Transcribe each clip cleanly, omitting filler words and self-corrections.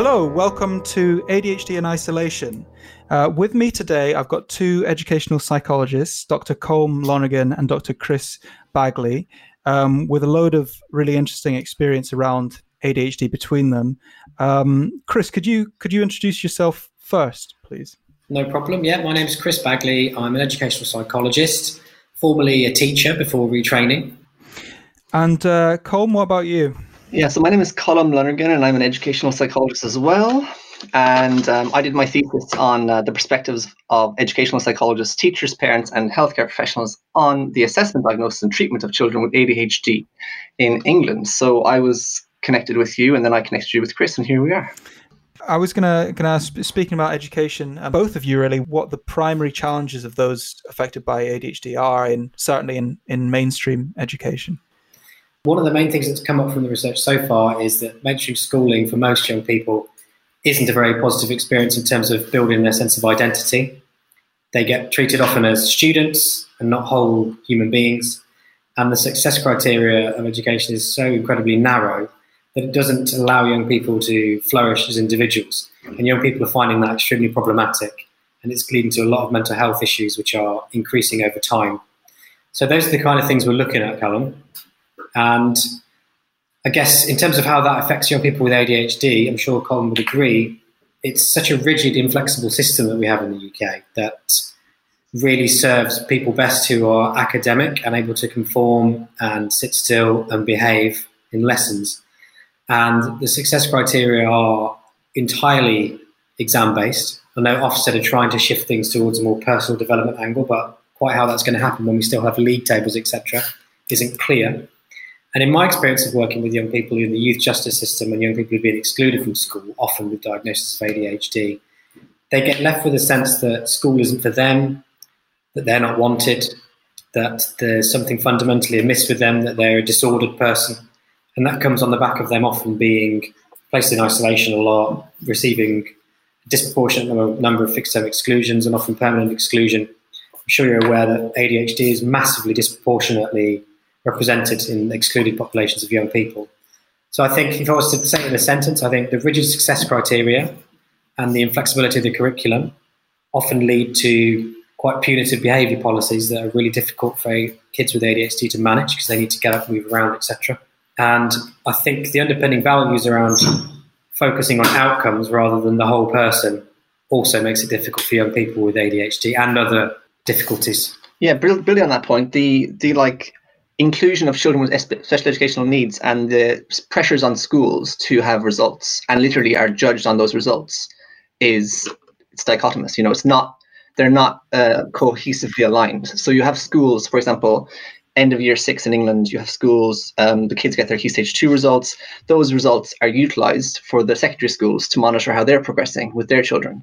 Hello, welcome to ADHD in Isolation. With me today, I've got two educational psychologists, Dr. Colm Lonergan and Dr. Chris Bagley, with a load of really interesting experience around ADHD between them. Chris, could you introduce yourself first, please? No problem. Yeah, my name is Chris Bagley. I'm an educational psychologist, formerly a teacher before retraining. And Colm, what about you? Yeah, so my name is Colm Lonergan, and I'm an educational psychologist as well. And I did my thesis on the perspectives of educational psychologists, teachers, parents, and healthcare professionals on the assessment, diagnosis, and treatment of children with ADHD in England. So I was connected with you, and then I connected you with Chris, and here we are. I was gonna ask, speaking about education, both of you really, what the primary challenges of those affected by ADHD are, certainly in mainstream education. One of the main things that's come up from the research so far is that mainstream schooling for most young people isn't a very positive experience in terms of building their sense of identity. They get treated often as students and not whole human beings. And the success criteria of education is so incredibly narrow that it doesn't allow young people to flourish as individuals. And young people are finding that extremely problematic. And it's leading to a lot of mental health issues, which are increasing over time. So those are the kind of things we're looking at, Callum. And I guess in terms of how that affects young people with ADHD, I'm sure Colin would agree, it's such a rigid, inflexible system that we have in the UK that really serves people best who are academic and able to conform and sit still and behave in lessons. And the success criteria are entirely exam-based. I know Ofsted are trying to shift things towards a more personal development angle, but quite how that's going to happen when we still have league tables, etc., isn't clear. And in my experience of working with young people in the youth justice system and young people who've been excluded from school, often with diagnosis of ADHD, they get left with a sense that school isn't for them, that they're not wanted, that there's something fundamentally amiss with them, that they're a disordered person. And that comes on the back of them often being placed in isolation a lot, receiving a disproportionate number of fixed-term exclusions and often permanent exclusion. I'm sure you're aware that ADHD is massively disproportionately represented in excluded populations of young people. So I think if I was to say it in a sentence, I think the rigid success criteria and the inflexibility of the curriculum often lead to quite punitive behaviour policies that are really difficult for kids with ADHD to manage because they need to get up, move around, etc. And I think the underpinning values around focusing on outcomes rather than the whole person also makes it difficult for young people with ADHD and other difficulties. Yeah, building on that point, the inclusion of children with special educational needs and the pressures on schools to have results and literally are judged on those results it's dichotomous. You know, they're not cohesively aligned. So you have schools, for example, end of year 6 in England, you have schools, the kids get their Key Stage 2 results. Those results are utilised for the secondary schools to monitor how they're progressing with their children.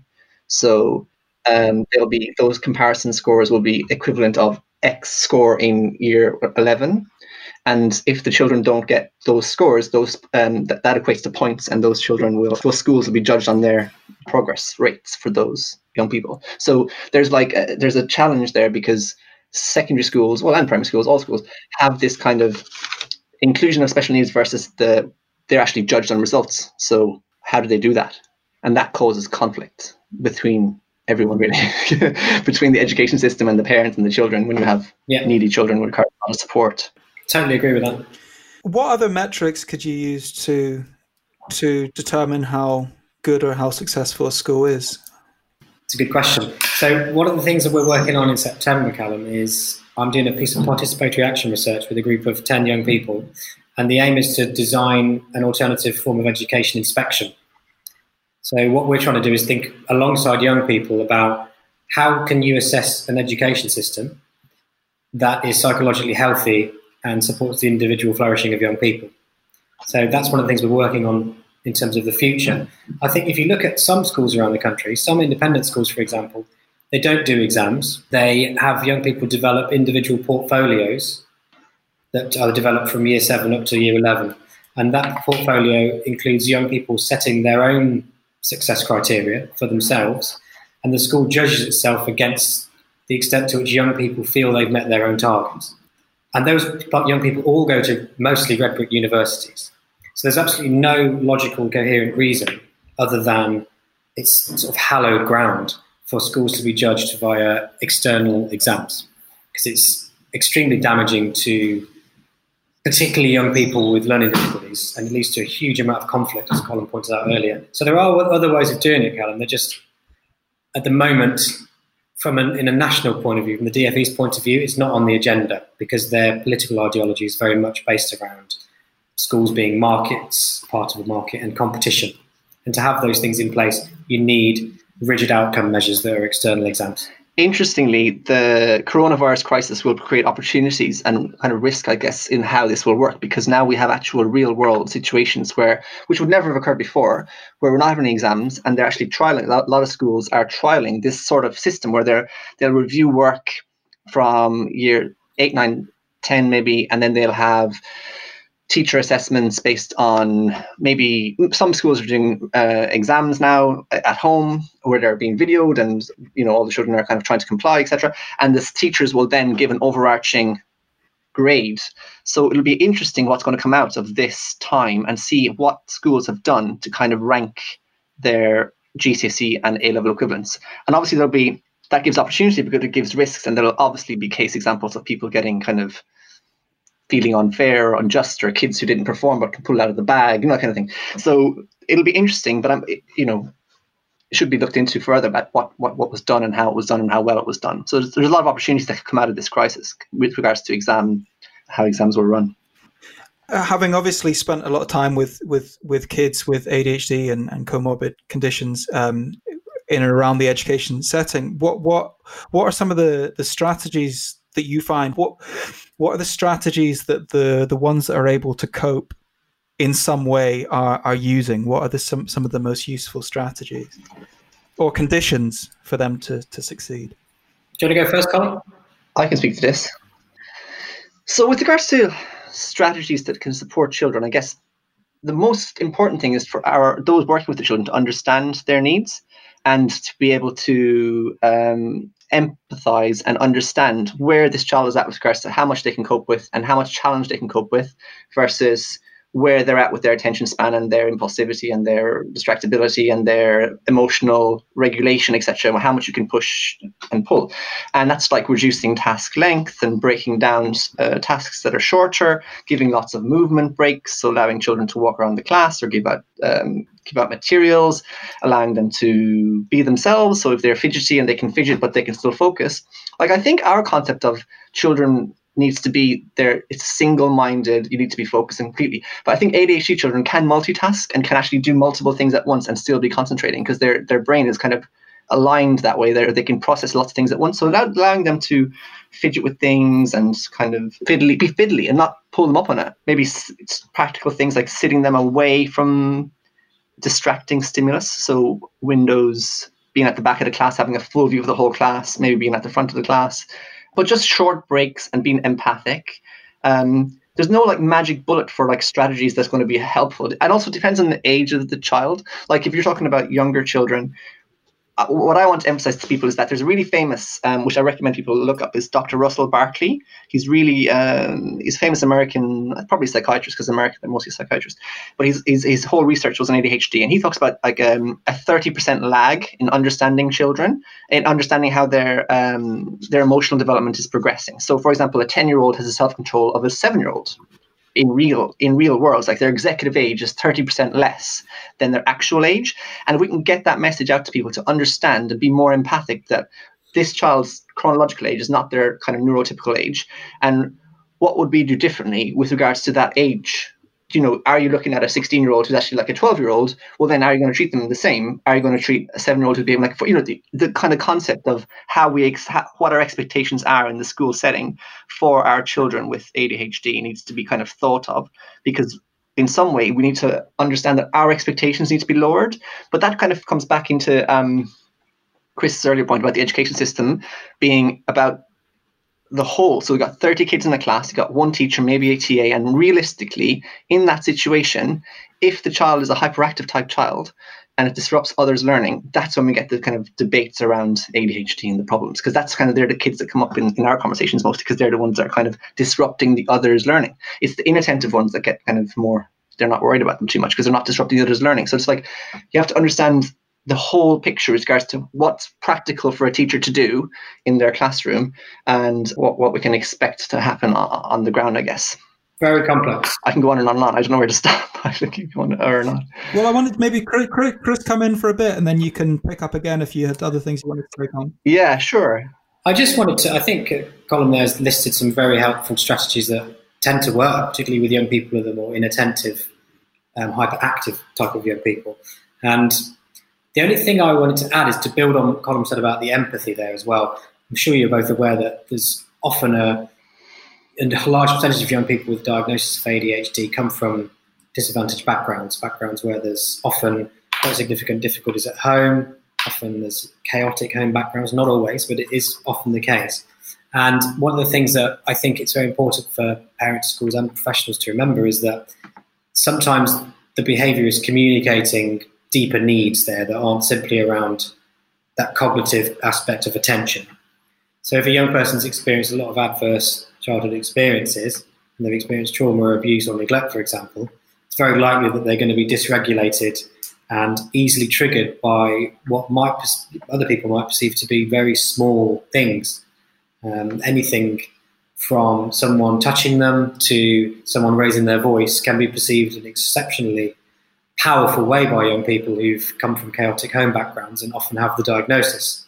So there'll be those comparison scores will be equivalent of X score in year 11, and if the children don't get those scores, that equates to points, and those schools will be judged on their progress rates for those young people. So there's a challenge there because secondary schools, well, and primary schools, all schools have this kind of inclusion of special needs versus they're actually judged on results. So how do they do that? And that causes conflict between everyone, really, between the education system and the parents and the children when you have needy children with a lot of support. Totally agree with that. What other metrics could you use to determine how good or how successful a school is? It's a good question. So one of the things that we're working on in September, Callum, is I'm doing a piece of participatory action research with a group of 10 young people. And the aim is to design an alternative form of education inspection. So what we're trying to do is think alongside young people about how can you assess an education system that is psychologically healthy and supports the individual flourishing of young people. So that's one of the things we're working on in terms of the future. I think if you look at some schools around the country, some independent schools, for example, they don't do exams. They have young people develop individual portfolios that are developed from year 7 up to year 11. And that portfolio includes young people setting their own success criteria for themselves, and the school judges itself against the extent to which young people feel they've met their own targets. And those young people all go to mostly red brick universities. So there's absolutely no logical, coherent reason other than it's sort of hallowed ground for schools to be judged via external exams, because it's extremely damaging to particularly young people with learning difficulties, and it leads to a huge amount of conflict, as Colin pointed out earlier. So there are other ways of doing it, Callum. They're just, at the moment, in a national point of view, from the DFE's point of view, it's not on the agenda, because their political ideology is very much based around schools being markets, part of a market, and competition. And to have those things in place, you need rigid outcome measures that are external exams. Interestingly, the coronavirus crisis will create opportunities and kind of risk, I guess, in how this will work, because now we have actual real world situations which would never have occurred before, where we're not having any exams, and they're actually trialing. A lot of schools are trialing this sort of system where they'll review work from year 8, 9, 10 maybe, and then they'll have teacher assessments based on, maybe some schools are doing exams now at home where they're being videoed, and all the children are kind of trying to comply, etc. And the teachers will then give an overarching grade. So it'll be interesting what's going to come out of this time, and see what schools have done to kind of rank their GCSE and A-level equivalents. And obviously that gives opportunity, because it gives risks, and there'll obviously be case examples of people getting kind of feeling unfair or unjust, or kids who didn't perform but can pull out of the bag, that kind of thing. So it'll be interesting, but it should be looked into further about what was done and how it was done and how well it was done. So there's a lot of opportunities that could come out of this crisis with regards to how exams were run. Having obviously spent a lot of time with kids with ADHD and comorbid conditions in and around the education setting, what are some of the strategies that you find? What are the strategies that the ones that are able to cope in some way are using? What are some of the most useful strategies or conditions for them to succeed? Do you want to go first, Colin? I can speak to this. So with regards to strategies that can support children, I guess the most important thing is for those working with the children to understand their needs, and to be able to empathize and understand where this child is at with regards to how much they can cope with and how much challenge they can cope with, versus where they're at with their attention span and their impulsivity and their distractibility and their emotional regulation, etc., how much you can push and pull. And that's like reducing task length and breaking down tasks that are shorter, giving lots of movement breaks, so allowing children to walk around the class or give out materials, allowing them to be themselves. So if they're fidgety and they can fidget but they can still focus. Like, I think our concept of children needs to be there, it's single-minded, you need to be focusing completely. But I think ADHD children can multitask and can actually do multiple things at once and still be concentrating, because their brain is kind of aligned that way. They can process lots of things at once. So allowing them to fidget with things and kind of be fiddly and not pull them up on it. Maybe it's practical things like sitting them away from distracting stimulus. So windows, being at the back of the class, having a full view of the whole class, maybe being at the front of the class. But just short breaks and being empathic. There's no like magic bullet for like strategies that's going to be helpful. And also depends on the age of the child. Like if you're talking about younger children, what I want to emphasize to people is that there's a really famous, which I recommend people look up, is Dr. Russell Barkley. He's really, he's a famous American, probably psychiatrist, because American are mostly psychiatrists. But his whole research was on ADHD, and he talks about like a 30% lag in understanding children, in understanding how their emotional development is progressing. So, for example, a 10-year-old has a self-control of a 7-year-old. In real worlds, like their executive age is 30% less than their actual age. And if we can get that message out to people to understand and be more empathic that this child's chronological age is not their kind of neurotypical age, and what would we do differently with regards to that age? Are you looking at a 16-year-old who's actually like a 12-year-old? Well, then are you going to treat them the same? Are you going to treat a 7-year-old who's being like, the kind of concept of what our expectations are in the school setting for our children with ADHD needs to be kind of thought of, because in some way we need to understand that our expectations need to be lowered. But that kind of comes back into Chris's earlier point about the education system being about the whole. So we got 30 kids in a class, you got one teacher, maybe a TA, and realistically in that situation, if the child is a hyperactive type child and it disrupts others' learning, that's when we get the kind of debates around ADHD and the problems, because that's kind of, they're the kids that come up in our conversations mostly, because they're the ones that are kind of disrupting the others' learning. It's the inattentive ones that get kind of more they're not worried about them too much because they're not disrupting the others' learning. So it's like you have to understand the whole picture with regards to what's practical for a teacher to do in their classroom and what we can expect to happen on the ground, I guess. Very complex. I can go on and on and on. I don't know where to stop. I should keep going or not. Well, I wanted maybe Chris come in for a bit, and then you can pick up again if you had other things you wanted to take on. Yeah, sure. I just wanted to, I think Colm there has listed some very helpful strategies that tend to work, particularly with young people that are more inattentive, hyperactive type of young people. And the only thing I wanted to add is to build on what Colm said about the empathy there as well. I'm sure you're both aware that there's often a large percentage of young people with diagnosis of ADHD come from disadvantaged backgrounds where there's often quite significant difficulties at home, often there's chaotic home backgrounds, not always, but it is often the case. And one of the things that I think it's very important for parents, schools and professionals to remember is that sometimes the behaviour is communicating deeper needs there that aren't simply around that cognitive aspect of attention. So if a young person's experienced a lot of adverse childhood experiences, and they've experienced trauma or abuse or neglect, for example, it's very likely that they're going to be dysregulated and easily triggered by what other people might perceive to be very small things. Anything from someone touching them to someone raising their voice can be perceived in an exceptionally powerful way by young people who've come from chaotic home backgrounds and often have the diagnosis.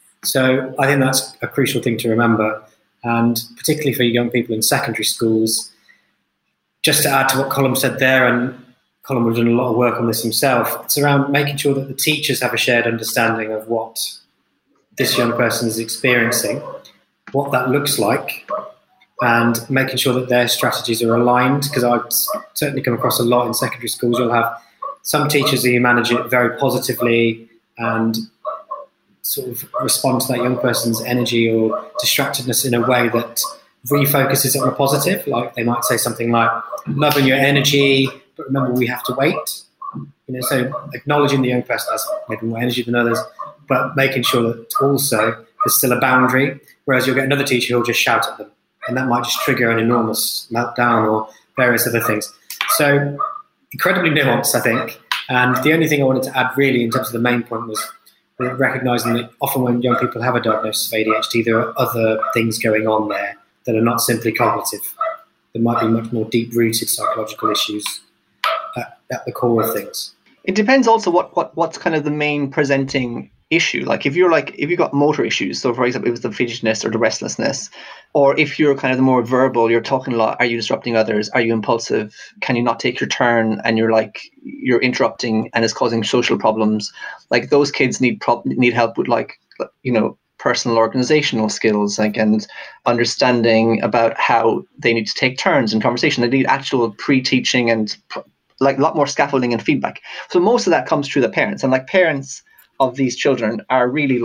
So I think that's a crucial thing to remember. And particularly for young people in secondary schools, just to add to what Colm said there, and Colm was doing a lot of work on this himself, it's around making sure that the teachers have a shared understanding of what this young person is experiencing, what that looks like, and making sure that their strategies are aligned, because I've certainly come across a lot in secondary schools. You'll have some teachers who manage it very positively and sort of respond to that young person's energy or distractedness in a way that refocuses it on a positive. Like they might say something like, loving your energy, but remember we have to wait. So acknowledging the young person has maybe more energy than others, but making sure that also there's still a boundary, whereas you'll get another teacher who'll just shout at them, and that might just trigger an enormous meltdown or various other things. So incredibly nuanced, I think. And the only thing I wanted to add really in terms of the main point was recognising that often when young people have a diagnosis of ADHD, there are other things going on there that are not simply cognitive. There might be much more deep-rooted psychological issues at the core of things. It depends also what's kind of the main presenting issue. Like if you've got motor issues, so for example, if it's the fidgetiness or the restlessness, or if you're kind of the more verbal, you're talking a lot, are you disrupting others? Are you impulsive? Can you not take your turn? And you're interrupting and it's causing social problems. Like those kids need help with personal organizational skills, and understanding about how they need to take turns in conversation. They need actual pre-teaching and a lot more scaffolding and feedback. So most of that comes through the parents, and parents of these children are really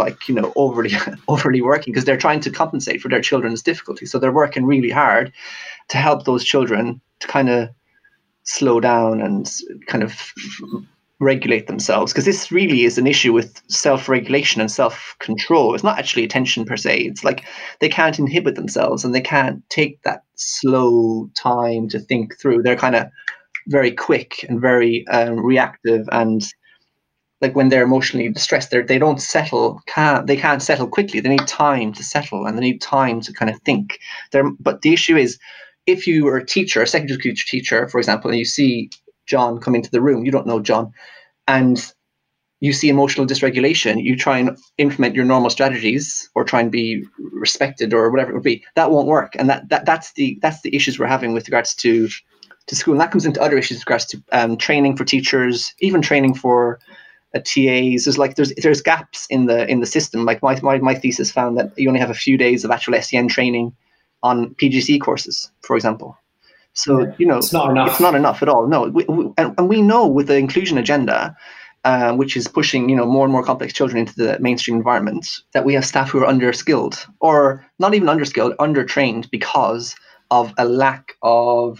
overly working because they're trying to compensate for their children's difficulties. So they're working really hard to help those children to kind of slow down and kind of regulate themselves, because this really is an issue with self-regulation and self-control. It's not actually attention per se. It's like they can't inhibit themselves and they can't take that slow time to think through. They're kind of very quick and very reactive, and when they're emotionally distressed, they don't settle. They can't settle quickly. They need time to settle, and they need time to kind of think. But the issue is, if you are a teacher, a secondary school teacher, for example, and you see John come into the room, you don't know John, and you see emotional dysregulation, you try and implement your normal strategies or try and be respected or whatever it would be. That won't work, and that's the issues we're having with regards to school, and that comes into other issues with regards to training for teachers, even training for TAs. There's gaps in the system. Like my thesis found that you only have a few days of actual SEN training on PGC courses, for example. So it's not enough. It's not enough at all. No, we know with the inclusion agenda, which is pushing more and more complex children into the mainstream environment, that we have staff who are underskilled, or not even underskilled, undertrained because of a lack of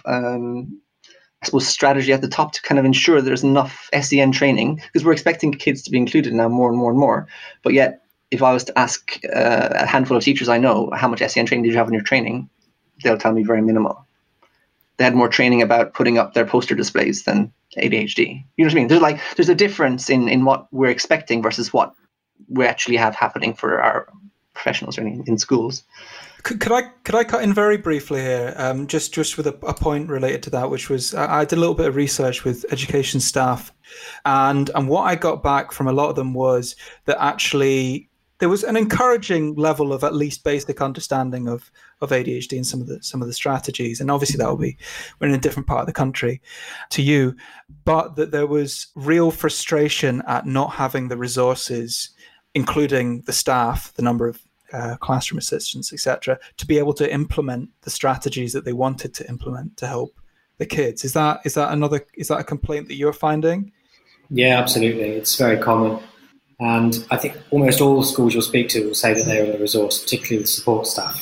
strategy at the top to kind of ensure there's enough SEN training, because we're expecting kids to be included now more and more and more. But yet, if I was to ask a handful of teachers I know, how much SEN training did you have in your training, they'll tell me very minimal. they had more training about putting up their poster displays than ADHD. You know what I mean? There's a difference in what we're expecting versus what we actually have happening for our professionals in schools. Could I cut in very briefly here, just with a point related to that, which was I did a little bit of research with education staff, and what I got back from a lot of them was that actually there was an encouraging level of at least basic understanding of ADHD and some of the strategies, and obviously that will be we're in a different part of the country to you, but that there was real frustration at not having the resources, including the staff, the number of classroom assistants, etc., to be able to implement the strategies that they wanted to implement to help the kids. Is that a complaint that you're finding? Yeah, absolutely. It's very common. And I think almost all schools you'll speak to will say that they're under resourced, particularly with support staff.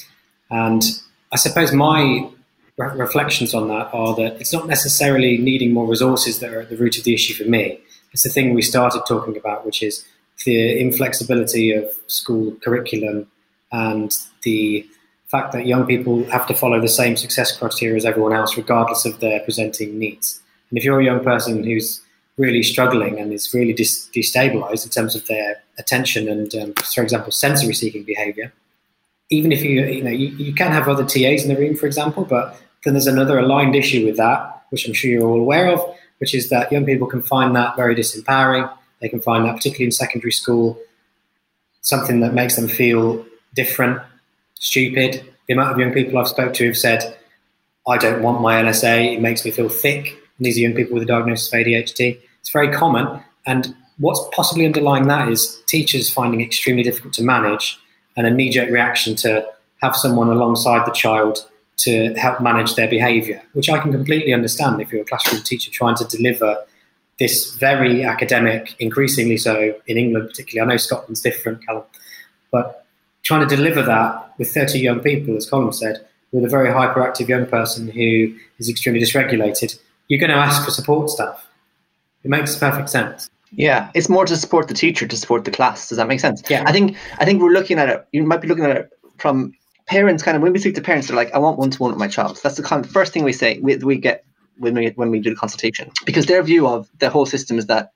And I suppose my reflections on that are that it's not necessarily needing more resources that are at the root of the issue for me. It's the thing we started talking about, which is the inflexibility of school curriculum and the fact that young people have to follow the same success criteria as everyone else, regardless of their presenting needs. And if you're a young person who's really struggling and is really destabilized in terms of their attention and, for example, sensory seeking behavior, even if you can have other TAs in the room, for example, but then there's another aligned issue with that, which I'm sure you're all aware of, which is that young people can find that very disempowering. They can find that, particularly in secondary school, something that makes them feel different, stupid. The amount of young people I've spoke to have said, I don't want my LSA, it makes me feel thick. And these are young people with a diagnosis of ADHD. It's very common. And what's possibly underlying that is teachers finding it extremely difficult to manage and a knee-jerk reaction to have someone alongside the child to help manage their behaviour, which I can completely understand if you're a classroom teacher trying to deliver this very academic, increasingly so in England particularly. I know Scotland's different, Callum, but trying to deliver that with 30 young people, as Colin said, with a very hyperactive young person who is extremely dysregulated, you're going to ask for support staff. It makes perfect sense. Yeah, it's more to support the teacher, to support the class. Does that make sense? Yeah. I think we're looking at it, you might be looking at it from parents, kind of, when we speak to parents, they're like, I want one-to-one with my child. That's the kind of first thing we say, we get when we do the consultation, because their view of the whole system is that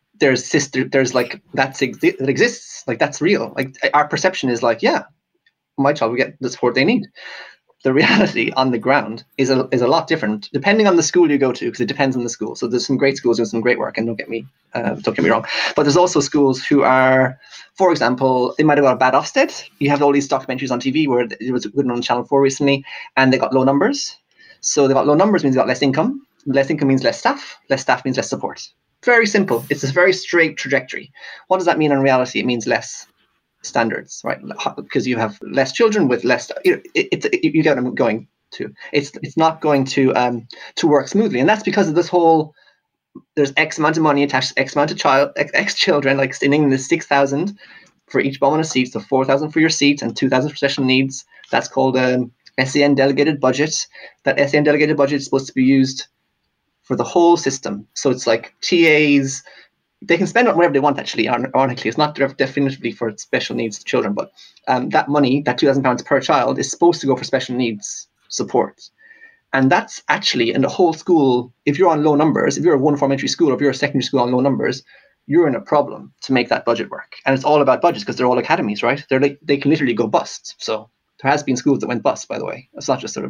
there's like that exists, like that's real. Like our perception is like, yeah, my child will get the support they need. The reality on the ground is a lot different depending on the school you go to, because it depends on the school. So there's some great schools doing some great work, and don't get me wrong, but there's also schools who are, for example, they might have got a bad Ofsted. You have all these documentaries on TV where it was good on Channel 4 recently, and they got low numbers. So they got low numbers means they got less income. Less income means less staff. Less staff means less support. Very simple. It's a very straight trajectory. What does that mean in reality? It means less standards, right? Because you have less children with less. You get what I'm going to. It's not going to work smoothly, and that's because of this whole. There's X amount of money attached to X amount of X children. Like in England, there's 6,000 for each bum on a seat, so 4,000 for your seat and 2,000 for special needs. That's called SEN delegated budget. That SEN delegated budget is supposed to be used for the whole system. So it's like TAs, they can spend it wherever they want, actually, ironically. It's not definitively for special needs children, but that money, that £2,000 per child, is supposed to go for special needs support. And that's actually in the whole school. If you're on low numbers, if you're a one-form entry school, or if you're a secondary school on low numbers, you're in a problem to make that budget work. And it's all about budgets because they're all academies, right? They can literally go bust. So there has been schools that went bust, by the way. It's not just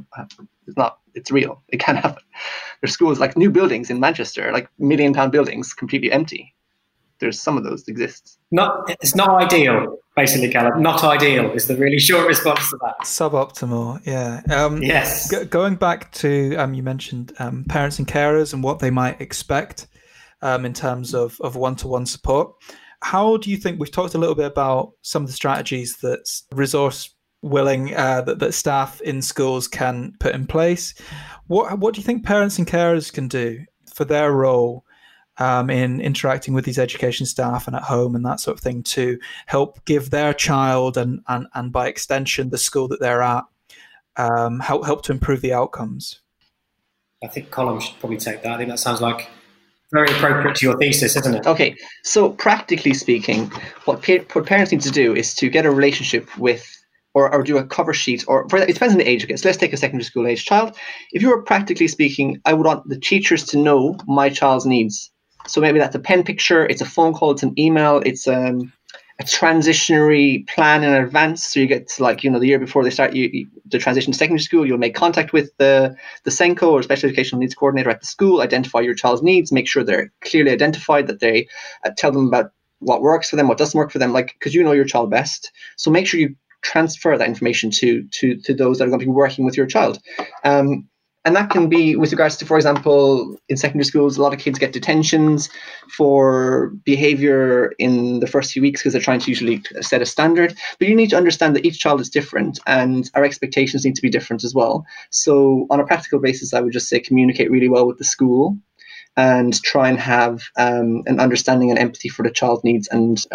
it's real. It can happen. There's schools like new buildings in Manchester, like £1 million buildings, completely empty. There's some of those that exist. It's not ideal, basically, Callum. Not ideal is the really short response to that. Suboptimal, yeah. Yes. Going back to, you mentioned parents and carers and what they might expect in terms of one-to-one support. How do you think, we've talked a little bit about some of the strategies that resource willing that staff in schools can put in place. What do you think parents and carers can do for their role in interacting with these education staff and at home and that sort of thing to help give their child and by extension the school that they're at help to improve the outcomes? I think Colin should probably take that. I think that sounds like very appropriate to your thesis, isn't it? Okay, so practically speaking, what parents need to do is to get a relationship with or do a cover sheet, or it depends on the age. Okay, so let's take a secondary school age child. If you were practically speaking, I would want the teachers to know my child's needs. So maybe that's a pen picture, it's a phone call, it's an email, it's a transitionary plan in advance. So you get to, like, the year before they start the transition to secondary school, you'll make contact with the SENCO or special educational needs coordinator at the school, identify your child's needs, make sure they're clearly identified, that they tell them about what works for them, what doesn't work for them, because you know your child best. So make sure you transfer that information to those that are going to be working with your child. And that can be with regards to, for example, in secondary schools, a lot of kids get detentions for behavior in the first few weeks because they're trying to usually set a standard. But you need to understand that each child is different and our expectations need to be different as well. So on a practical basis, I would just say communicate really well with the school and try and have an understanding and empathy for the child's needs, and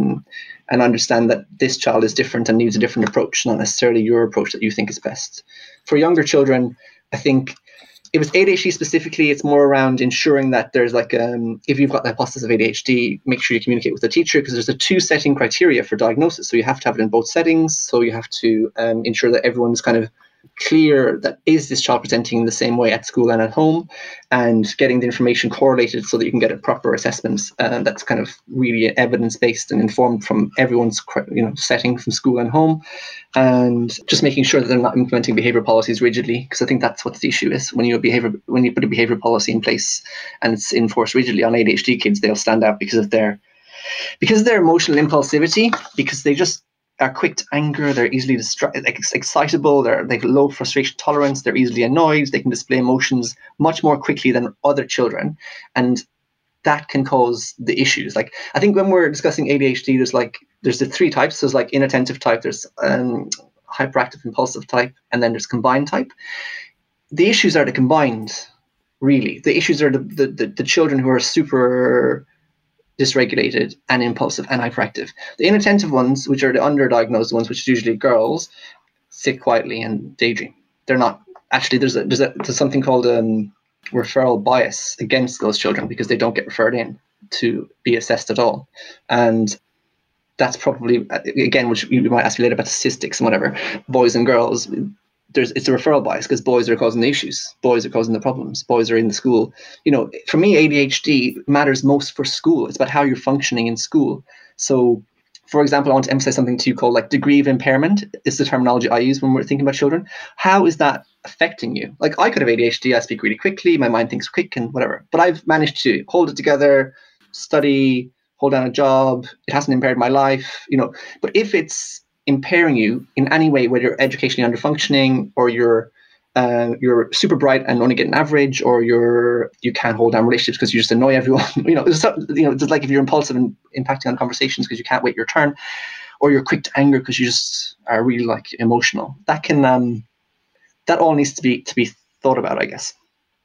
understand that this child is different and needs a different approach, not necessarily your approach that you think is best. For younger children, I think if it's ADHD specifically, it's more around ensuring that there's if you've got the hypothesis of ADHD, make sure you communicate with the teacher, because there's a 2-setting criteria for diagnosis. So you have to have it in both settings. So you have to ensure that everyone's kind of clear that is this child presenting the same way at school and at home, and getting the information correlated so that you can get a proper assessment that's kind of really evidence-based and informed from everyone's setting from school and home, and just making sure that they're not implementing behavior policies rigidly, because I think that's what the issue is. When you put a behavior policy in place and it's enforced rigidly on ADHD kids, they'll stand out because of their emotional impulsivity, because they just are quick to anger, they're easily excitable, they have low frustration tolerance, they're easily annoyed, they can display emotions much more quickly than other children, and that can cause the issues. I think when we're discussing ADHD, there's the 3 types. There's inattentive type, there's hyperactive impulsive type, and then there's combined type. The issues are the combined, really. The issues are the children who are super dysregulated and impulsive and hyperactive. The inattentive ones, which are the underdiagnosed ones, which is usually girls, sit quietly and daydream. They're not actually. There's something called referral bias against those children, because they don't get referred in to be assessed at all, and that's probably, again, which you might ask me later about statistics and whatever. Boys and girls, it's a referral bias, because boys are causing the issues, boys are causing the problems, boys are in the school. For me, ADHD matters most for school. It's about how you're functioning in school. So, for example, I want to emphasize something to you called degree of impairment. Is the terminology I use when we're thinking about children. How is that affecting you? I could have ADHD, I speak really quickly, my mind thinks quick and whatever, but I've managed to hold it together, study, hold down a job. It hasn't impaired my life, but if it's impairing you in any way, whether you're educationally underfunctioning, or you're super bright and only get an average, or you can't hold down relationships because you just annoy everyone. It's if you're impulsive and impacting on conversations because you can't wait your turn, or you're quick to anger because you just are really emotional. That can that all needs to be thought about, I guess.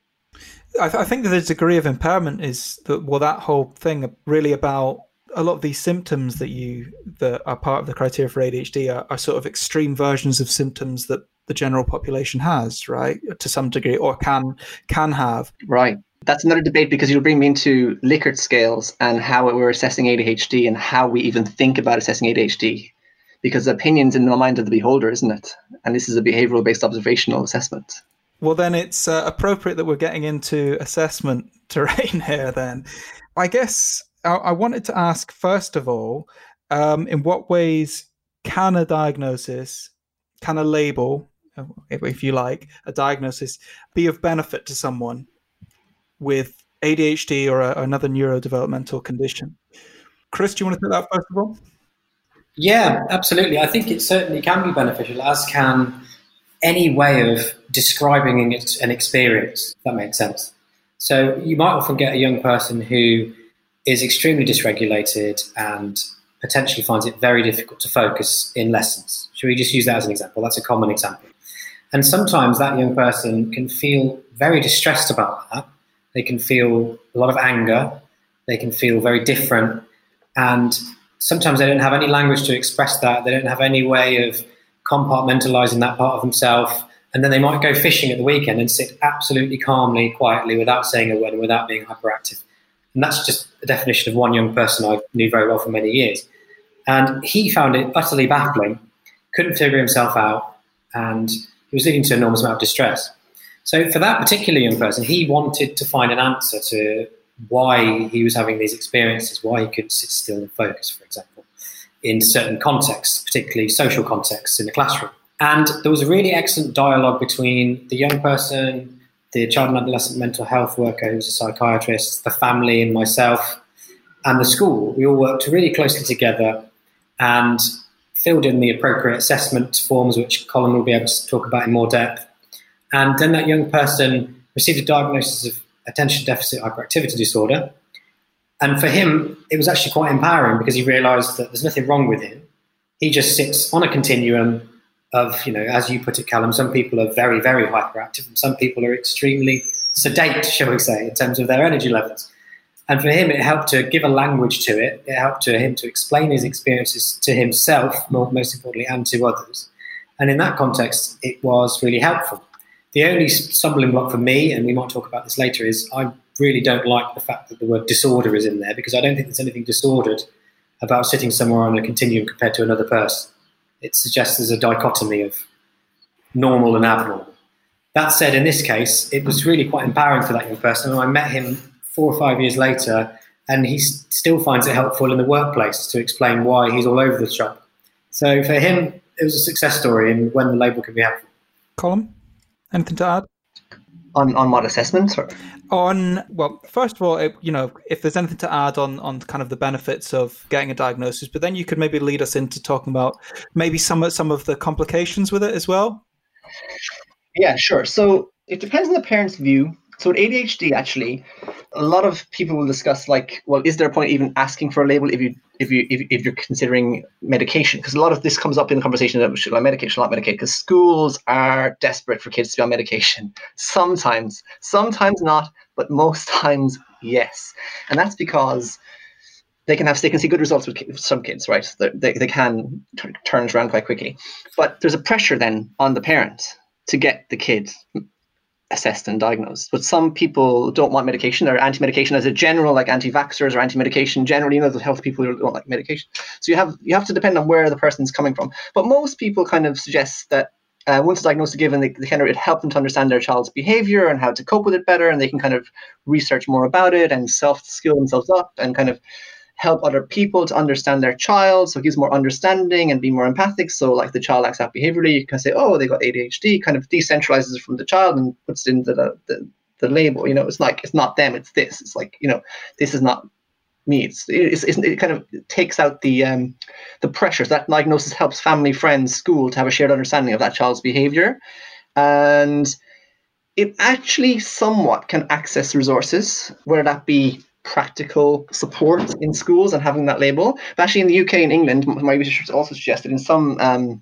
I think that the degree of impairment is that whole thing really about a lot of these symptoms that are part of the criteria for ADHD are sort of extreme versions of symptoms that the general population has, right, to some degree, or can have. Right. That's another debate, because you'll bring me into Likert scales and how we're assessing ADHD and how we even think about assessing ADHD, because opinions in the mind of the beholder, isn't it? And this is a behavioral-based observational assessment. Well, then it's appropriate that we're getting into assessment terrain here then. I guess I wanted to ask, first of all, in what ways can a diagnosis, can a label, if you like, a diagnosis, be of benefit to someone with ADHD or another neurodevelopmental condition? Chris, do you want to take that first of all? Yeah, absolutely. I think it certainly can be beneficial, as can any way of describing an experience, if that makes sense. So you might often get a young person who is extremely dysregulated and potentially finds it very difficult to focus in lessons. Should we just use that as an example? That's a common example. And sometimes that young person can feel very distressed about that. They can feel a lot of anger. They can feel very different. And sometimes they don't have any language to express that. They don't have any way of compartmentalizing that part of themselves. And then they might go fishing at the weekend and sit absolutely calmly, quietly, without saying a word and without being hyperactive. And that's just a definition of one young person I knew very well for many years. And he found it utterly baffling couldn't figure himself out, and he was leading to an enormous amount of distress. So for that particular young person, he wanted to find an answer to why he was having these experiences, why he could sit still and focus, for example, in certain contexts, particularly social contexts in the classroom. And there was a really excellent dialogue between the young person, the child and adolescent mental health worker who's a psychiatrist, the family and myself, and the school. We all worked really closely together and filled in the appropriate assessment forms, which Colin will be able to talk about in more depth. And then that young person received a diagnosis of attention deficit hyperactivity disorder. And for him, it was actually quite empowering because he realised that there's nothing wrong with him. He just sits on a continuum of, as you put it, Callum, some people are very, very hyperactive and some people are extremely sedate, shall we say, in terms of their energy levels. And for him, it helped to give a language to it. It helped him to explain his experiences to himself, most importantly, and to others. And in that context, it was really helpful. The only stumbling block for me, and we might talk about this later, is I really don't like the fact that the word disorder is in there, because I don't think there's anything disordered about sitting somewhere on a continuum compared to another person. It suggests there's a dichotomy of normal and abnormal. That said, in this case, it was really quite empowering for that young person. And I met him 4 or 5 years later, and he still finds it helpful in the workplace to explain why he's all over the shop. So for him, it was a success story and when the label could be helpful. Colin, anything to add? On what assessments? Well, first of all, if there's anything to add on kind of the benefits of getting a diagnosis, but then you could maybe lead us into talking about maybe some of the complications with it as well. Yeah, sure. So it depends on the parent's view. So with ADHD, actually, a lot of people will discuss is there a point even asking for a label if you're considering medication? Because a lot of this comes up in the conversation of should I medicate, should I not medicate? Because schools are desperate for kids to be on medication. Sometimes not, but most times yes, and that's because they can see good results with some kids, right? They can turn it around quite quickly, but there's a pressure then on the parent to get the kid assessed and diagnosed. But some people don't want medication or anti-medication as a general, like anti-vaxxers or anti-medication generally, the health people who don't like medication. So you have to depend on where the person's coming from. But most people kind of suggest that once a diagnosis is given, they kind of help them to understand their child's behavior and how to cope with it better, and they can kind of research more about it and self-skill themselves up and kind of help other people to understand their child, so it gives more understanding and be more empathic. So like the child acts out behaviorally, you can say, oh, they got ADHD, kind of decentralizes it from the child and puts it into the label. It's like, it's not them, it's this. It's like, this is not me. It kind of takes out the pressures. That diagnosis helps family, friends, school to have a shared understanding of that child's behavior. And it actually somewhat can access resources, whether that be practical support in schools and having that label. But actually in the UK and England, my research also suggested in some,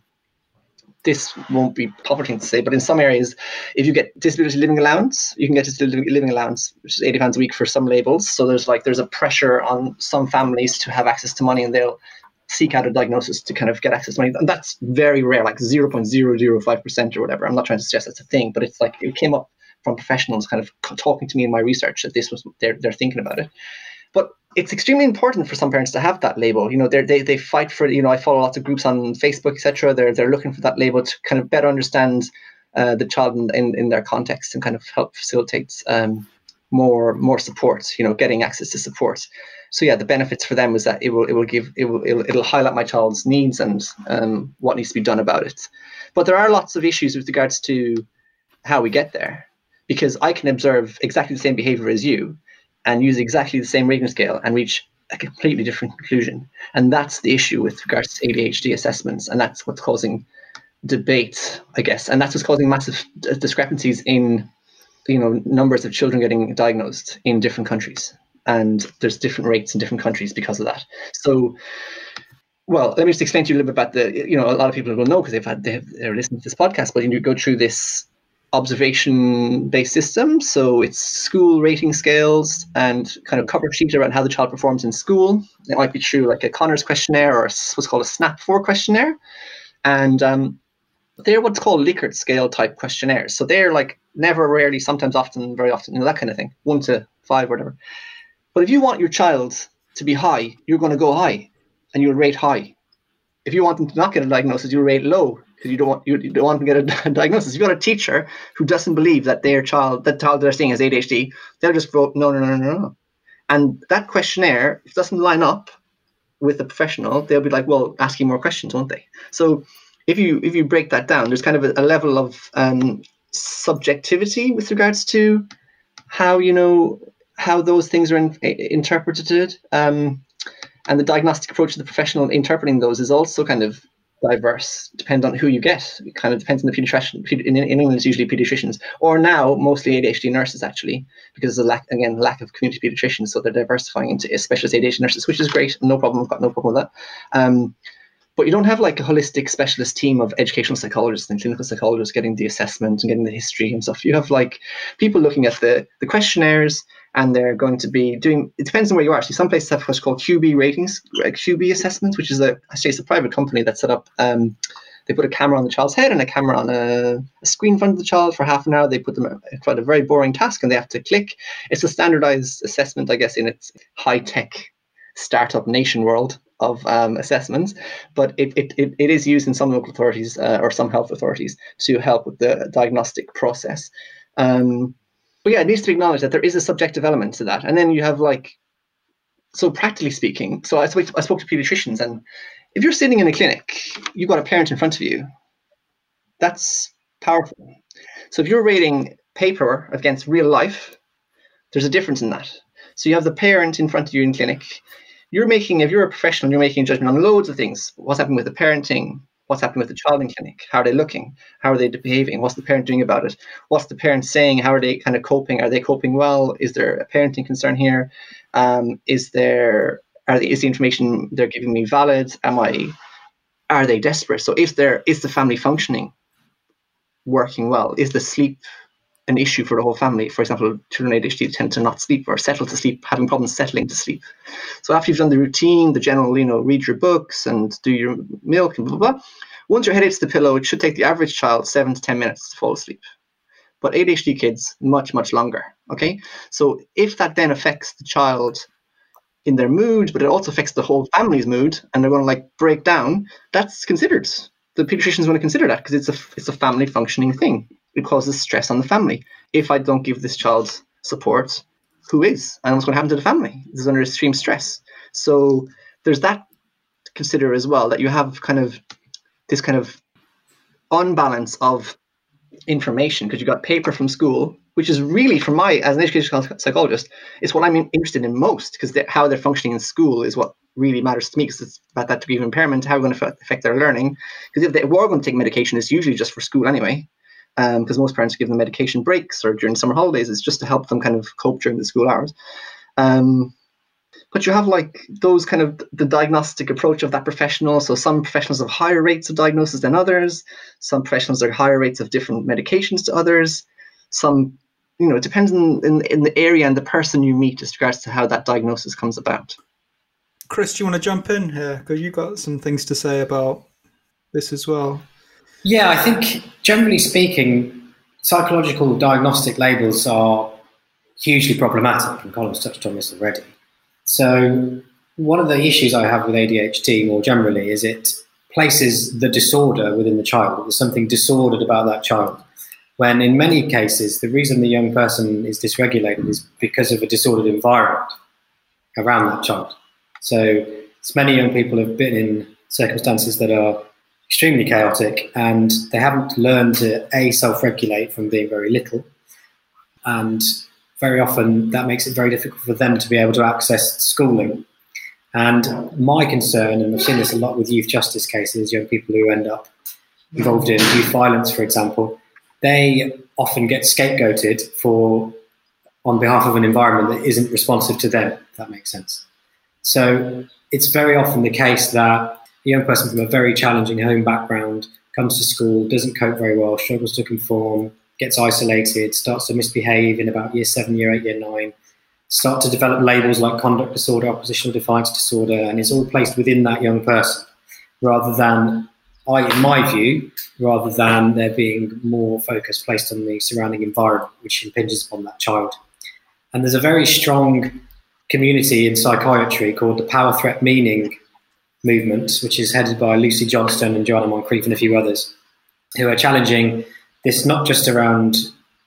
this won't be proper thing to say, but in some areas, if you get disability living allowance, you can get disability living allowance, which is £80 a week for some labels. So there's a pressure on some families to have access to money, and they'll seek out a diagnosis to kind of get access to money. And that's very rare, like 0.005% or whatever. I'm not trying to suggest that's a thing, but it's like it came up from professionals kind of talking to me in my research that this was they're thinking about it. But it's extremely important for some parents to have that label. They fight for it. I follow lots of groups on Facebook, etc. They're looking for that label to kind of better understand the child in their context and kind of help facilitate more support. Getting access to support. So yeah, the benefits for them is that it'll highlight my child's needs and what needs to be done about it. But there are lots of issues with regards to how we get there. Because I can observe exactly the same behavior as you and use exactly the same rating scale and reach a completely different conclusion. And that's the issue with regards to ADHD assessments. And that's what's causing debate, I guess. And that's what's causing massive discrepancies in, numbers of children getting diagnosed in different countries. And there's different rates in different countries because of that. So, well, let me just explain to you a little bit about a lot of people will know because they're listening to this podcast, but you go through this observation-based system. So it's school rating scales and kind of cover sheet around how the child performs in school. It might be through like a Connors questionnaire or what's called a SNAP-4 questionnaire. And they're what's called Likert scale type questionnaires. So they're like never, rarely, sometimes, often, very often, that kind of thing, 1 to 5, whatever. But if you want your child to be high, you're going to go high and you'll rate high. If you want them to not get a diagnosis, you rate low because you don't want them to get a diagnosis. If you've got a teacher who doesn't believe that the child they're seeing has ADHD, they'll just vote no. And that questionnaire, if it doesn't line up with the professional, they'll be like, well, asking more questions, won't they? So if you break that down, there's kind of a level of subjectivity with regards to how those things are interpreted. And the diagnostic approach of the professional interpreting those is also kind of diverse, depending on who you get. It kind of depends on the pediatrician. In England, it's usually pediatricians, or now mostly ADHD nurses, actually, because of the lack of community pediatricians. So they're diversifying into specialist ADHD nurses, which is great. No problem. I've got no problem with that. But you don't have like a holistic specialist team of educational psychologists and clinical psychologists getting the assessment and getting the history and stuff. You have like people looking at the questionnaires, and they're going to be doing, it depends on where you are. So some places have what's called QB ratings, QB assessments, which is it's a private company that set up, they put a camera on the child's head and a camera on a screen in front of the child for half an hour. They put them in front of a very boring task and they have to click. It's a standardized assessment, I guess, in its high-tech startup nation world of assessments, but it is used in some local authorities or some health authorities to help with the diagnostic process. But yeah, it needs to be acknowledged that there is a subjective element to that. And then you have so practically speaking, so I spoke to pediatricians, and if you're sitting in a clinic, you've got a parent in front of you, that's powerful. So if you're rating paper against real life, there's a difference in that. So you have the parent in front of you in clinic. If you're a professional, you're making a judgment on loads of things. What's happening with the parenting? What's happening with the child in clinic? How are they looking? How are they behaving? What's the parent doing about it? What's the parent saying? How are they kind of coping? Are they coping well? Is there a parenting concern here? Is the information they're giving me valid? Are they desperate? So is the family functioning, working well? Is the sleep an issue for the whole family? For example, children with ADHD tend to not sleep or settle to sleep, having problems settling to sleep. So after you've done the routine, the general, read your books and do your milk and blah, blah, blah, once your head hits the pillow, it should take the average child 7 to 10 minutes to fall asleep. But ADHD kids, much, much longer, okay? So if that then affects the child in their mood, but it also affects the whole family's mood, and they're going to break down, that's considered. The pediatricians want to consider that because it's a family functioning thing. It causes stress on the family. If I don't give this child support, who is? And what's going to happen to the family? This is under extreme stress. So there's that to consider as well, that you have this kind of unbalance of information, because you got paper from school, which is really, as an educational psychologist, it's what I'm interested in most, because how they're functioning in school is what really matters to me, because it's about that degree of impairment, how we're going to affect their learning. Because if they were going to take medication, it's usually just for school anyway. Because most parents give them medication breaks, or during summer holidays, it's just to help them kind of cope during the school hours. But you have those kind of the diagnostic approach of that professional. So some professionals have higher rates of diagnosis than others. Some professionals have higher rates of different medications to others. Some, it depends in the area and the person you meet as regards to how that diagnosis comes about. Chris, do you want to jump in here? Because you got some things to say about this as well. Yeah, I think generally speaking, psychological diagnostic labels are hugely problematic, and Colin's touched on this already. So one of the issues I have with ADHD more generally is it places the disorder within the child. There's something disordered about that child, when in many cases the reason the young person is dysregulated is because of a disordered environment around that child. So many young people have been in circumstances that are extremely chaotic, and they haven't learned to self-regulate from being very little, and very often that makes it very difficult for them to be able to access schooling. And my concern, and I've seen this a lot with youth justice cases, young people who end up involved in youth violence, for example, they often get scapegoated on behalf of an environment that isn't responsive to them, if that makes sense. So it's very often the case that a young person from a very challenging home background comes to school, doesn't cope very well, struggles to conform, gets isolated, starts to misbehave in about year 7, year 8, year 9, start to develop labels like conduct disorder, oppositional defiance disorder, and it's all placed within that young person, rather than, in my view, rather than there being more focus placed on the surrounding environment, which impinges upon that child. And there's a very strong community in psychiatry called the power threat meaning movement, which is headed by Lucy Johnston and Joanna Moncrief and a few others, who are challenging this not just around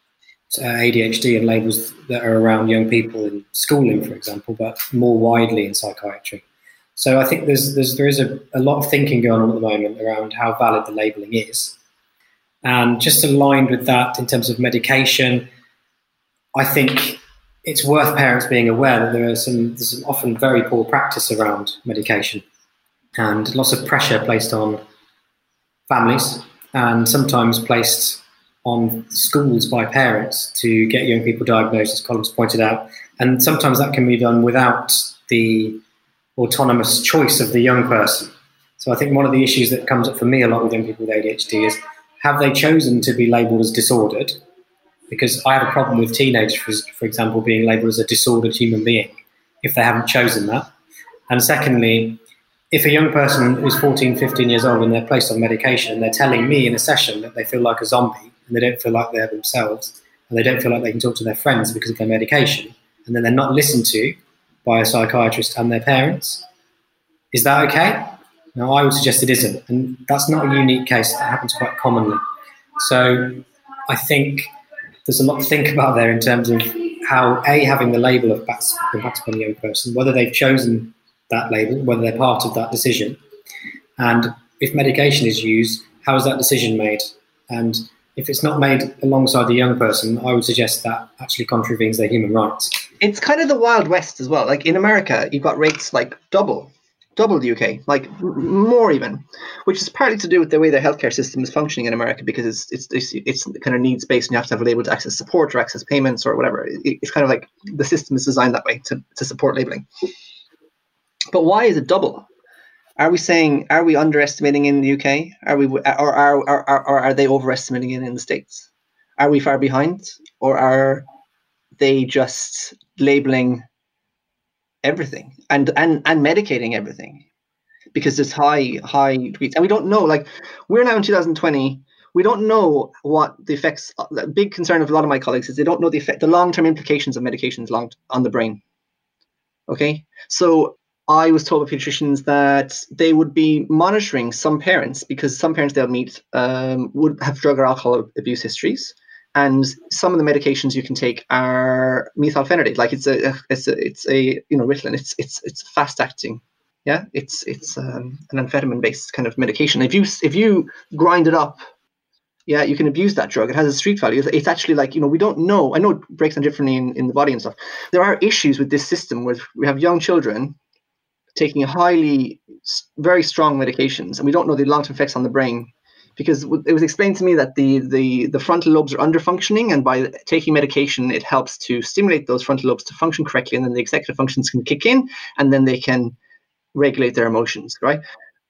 ADHD and labels that are around young people in schooling, for example, but more widely in psychiatry. So I think there is a lot of thinking going on at the moment around how valid the labelling is. And just aligned with that in terms of medication, I think it's worth parents being aware that there's some often very poor practice around medication and lots of pressure placed on families and sometimes placed on schools by parents to get young people diagnosed, as Colin's pointed out. And sometimes that can be done without the autonomous choice of the young person. So I think one of the issues that comes up for me a lot with young people with ADHD is, have they chosen to be labelled as disordered? Because I have a problem with teenagers, for example, being labelled as a disordered human being if they haven't chosen that. And secondly, if a young person who's 14, 15 years old and they're placed on medication and they're telling me in a session that they feel like a zombie and they don't feel like they're themselves and they don't feel like they can talk to their friends because of their medication, and then they're not listened to by a psychiatrist and their parents, is that okay? No, I would suggest it isn't. And that's not a unique case. That happens quite commonly. So I think there's a lot to think about there in terms of how, having the label of impacts upon a young person, whether they've chosen that label, whether they're part of that decision, and if medication is used, how is that decision made? And if it's not made alongside the young person, I would suggest that actually contravenes their human rights. It's kind of the Wild West as well. Like in America, you've got rates like double the UK, like more even, which is partly to do with the way the healthcare system is functioning in America, because it's kind of needs based, and you have to have a label to access support or access payments or whatever. It's kind of like the system is designed that way to support labeling. But why is it double? Are we underestimating in the UK? Are they overestimating it in the States? Are we far behind, or are they just labeling everything and medicating everything? Because there's high degrees, and we don't know. Like, we're now in 2020. We don't know what the effects. The big concern of a lot of my colleagues is they don't know the long-term implications of medications on the brain. Okay, so I was told by pediatricians that they would be monitoring some parents, because some parents they'll meet would have drug or alcohol abuse histories, and some of the medications you can take are methylphenidate. Like it's a Ritalin. It's fast acting. Yeah, it's an amphetamine based kind of medication. If you grind it up, yeah, you can abuse that drug. It has a street value. It's actually like, we don't know. I know it breaks down differently in the body and stuff. There are issues with this system where we have young children taking very strong medications, and we don't know the long-term effects on the brain, because it was explained to me that the frontal lobes are underfunctioning, and by taking medication, it helps to stimulate those frontal lobes to function correctly, and then the executive functions can kick in, and then they can regulate their emotions, right?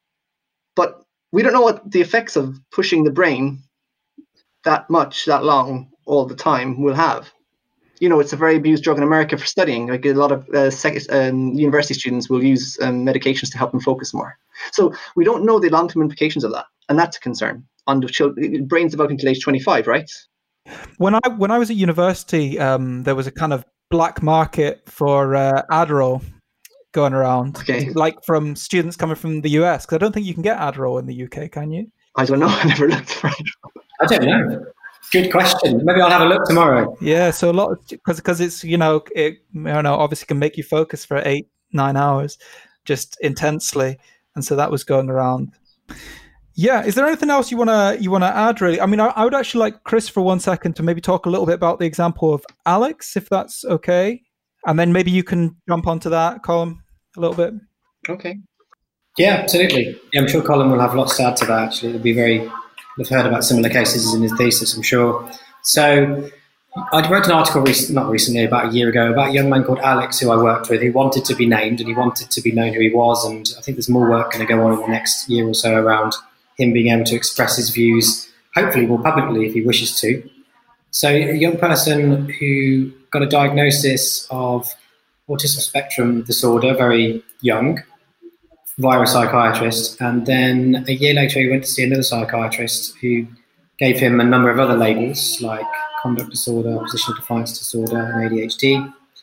But we don't know what the effects of pushing the brain that long, all the time will have. It's a very abused drug in America for studying. Like a lot of university students will use medications to help them focus more. So we don't know the long-term implications of that, and that's a concern on the children. Brains developing till age 25, right? When I was at university, there was a kind of black market for Adderall going around, like from students coming from the US, because I don't think you can get Adderall in the UK, can you? I don't know. I never looked for Adderall. I don't know. Good question. Maybe I'll have a look tomorrow. Yeah, so a lot, because it's it obviously can make you focus for 8-9 hours, just intensely, and so that was going around. Yeah, is there anything else you wanna add? Really, I mean, I would actually like Chris for 1 second to maybe talk a little bit about the example of Alex, if that's okay, and then maybe you can jump onto that, Colin, a little bit. Okay. Yeah, absolutely. Yeah, I'm sure Colin will have lots to add to that. Actually, it'll be We've heard about similar cases in his thesis, I'm sure. So I wrote an article not recently, about a year ago, about a young man called Alex who I worked with, who wanted to be named, and he wanted to be known who he was. And I think there's more work going to go on in the next year or so around him being able to express his views, hopefully more publicly if he wishes to. So a young person who got a diagnosis of autism spectrum disorder, very young, via a psychiatrist, and then a year later he went to see another psychiatrist who gave him a number of other labels like conduct disorder, oppositional defiance disorder, and ADHD.